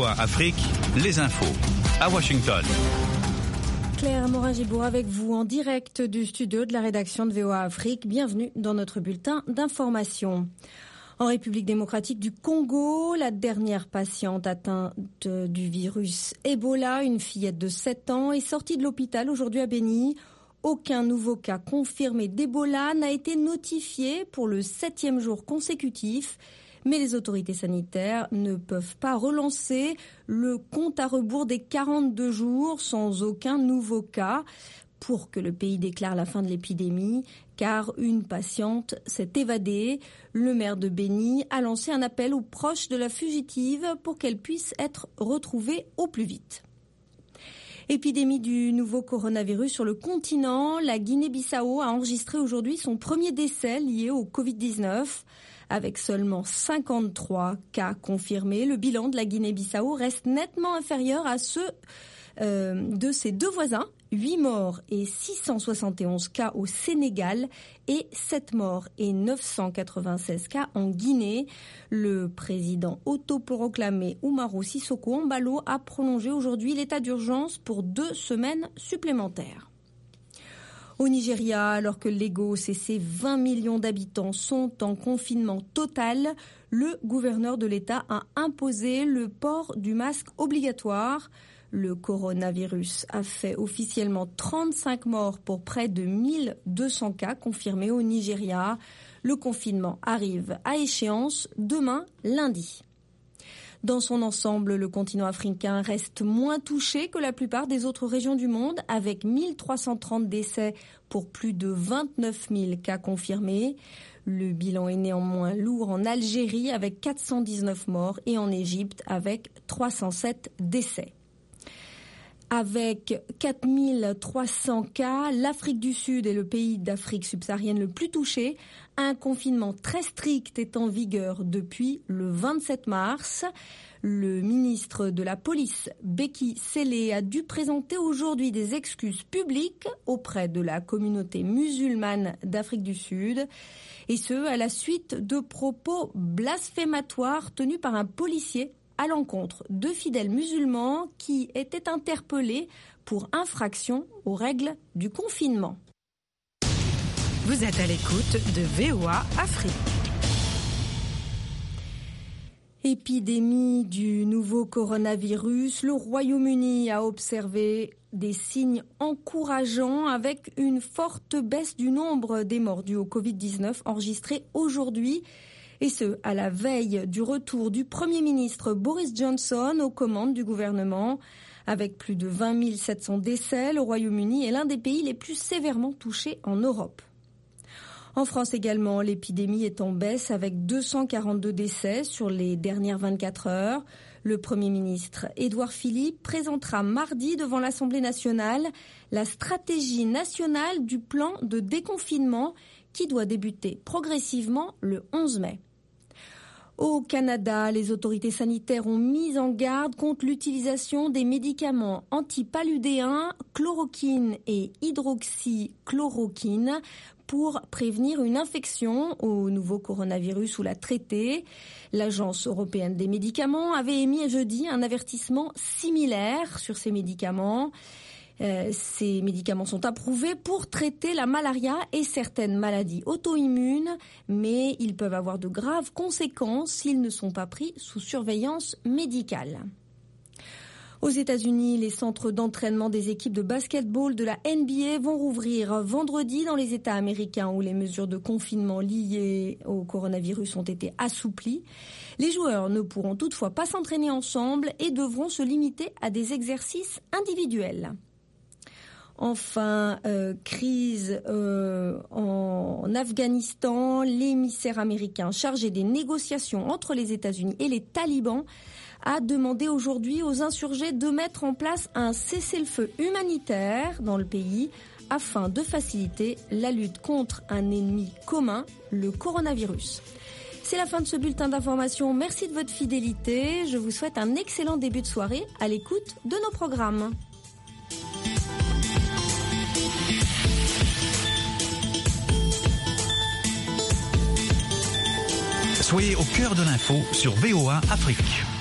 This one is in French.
VOA Afrique, les infos. À Washington. Claire Morin-Gibourg avec vous en direct du studio de la rédaction de VOA Afrique. Bienvenue dans notre bulletin d'information. En République démocratique du Congo, la dernière patiente atteinte du virus Ebola, une fillette de 7 ans, est sortie de l'hôpital aujourd'hui à Beni. Aucun nouveau cas confirmé d'Ebola n'a été notifié pour le 7e jour consécutif. Mais les autorités sanitaires ne peuvent pas relancer le compte à rebours des 42 jours sans aucun nouveau cas pour que le pays déclare la fin de l'épidémie, car une patiente s'est évadée. Le maire de Beni a lancé un appel aux proches de la fugitive pour qu'elle puisse être retrouvée au plus vite. Épidémie du nouveau coronavirus sur le continent, la Guinée-Bissau a enregistré aujourd'hui son premier décès lié au Covid-19. Avec seulement 53 cas confirmés, le bilan de la Guinée-Bissau reste nettement inférieur à ceux de ses deux voisins. 8 morts et 671 cas au Sénégal et 7 morts et 996 cas en Guinée. Le président autoproclamé Umaru Sissoco Embalo a prolongé aujourd'hui l'état d'urgence pour 2 semaines supplémentaires. Au Nigeria, alors que le Lagos et ses 20 millions d'habitants sont en confinement total, le gouverneur de l'État a imposé le port du masque obligatoire. Le coronavirus a fait officiellement 35 morts pour près de 1200 cas confirmés au Nigeria. Le confinement arrive à échéance demain, lundi. Dans son ensemble, le continent africain reste moins touché que la plupart des autres régions du monde, avec 1330 décès pour plus de 29 000 cas confirmés. Le bilan est néanmoins lourd en Algérie avec 419 morts et en Égypte avec 307 décès. Avec 4300 cas, l'Afrique du Sud est le pays d'Afrique subsaharienne le plus touché. Un confinement très strict est en vigueur depuis le 27 mars. Le ministre de la Police, Beki Sele, a dû présenter aujourd'hui des excuses publiques auprès de la communauté musulmane d'Afrique du Sud. Et ce, à la suite de propos blasphématoires tenus par un policier à l'encontre de fidèles musulmans qui étaient interpellés pour infraction aux règles du confinement. Vous êtes à l'écoute de VOA Afrique. Épidémie du nouveau coronavirus, le Royaume-Uni a observé des signes encourageants avec une forte baisse du nombre des morts dus au Covid-19 enregistrés aujourd'hui. Et ce, à la veille du retour du Premier ministre Boris Johnson aux commandes du gouvernement. Avec plus de 20 700 décès, le Royaume-Uni est l'un des pays les plus sévèrement touchés en Europe. En France également, l'épidémie est en baisse avec 242 décès sur les dernières 24 heures. Le Premier ministre Édouard Philippe présentera mardi devant l'Assemblée nationale la stratégie nationale du plan de déconfinement qui doit débuter progressivement le 11 mai. Au Canada, les autorités sanitaires ont mis en garde contre l'utilisation des médicaments antipaludéens, chloroquine et hydroxychloroquine pour prévenir une infection au nouveau coronavirus ou la traiter. L'Agence européenne des médicaments avait émis jeudi un avertissement similaire sur ces médicaments. Ces médicaments sont approuvés pour traiter la malaria et certaines maladies auto-immunes, mais ils peuvent avoir de graves conséquences s'ils ne sont pas pris sous surveillance médicale. Aux États-Unis, les centres d'entraînement des équipes de basketball de la NBA vont rouvrir vendredi dans les États américains où les mesures de confinement liées au coronavirus ont été assouplies. Les joueurs ne pourront toutefois pas s'entraîner ensemble et devront se limiter à des exercices individuels. Enfin, crise en Afghanistan, l'émissaire américain chargé des négociations entre les États-Unis et les talibans a demandé aujourd'hui aux insurgés de mettre en place un cessez-le-feu humanitaire dans le pays afin de faciliter la lutte contre un ennemi commun, le coronavirus. C'est la fin de ce bulletin d'information. Merci de votre fidélité. Je vous souhaite un excellent début de soirée à l'écoute de nos programmes. Soyez au cœur de l'info sur VOA Afrique.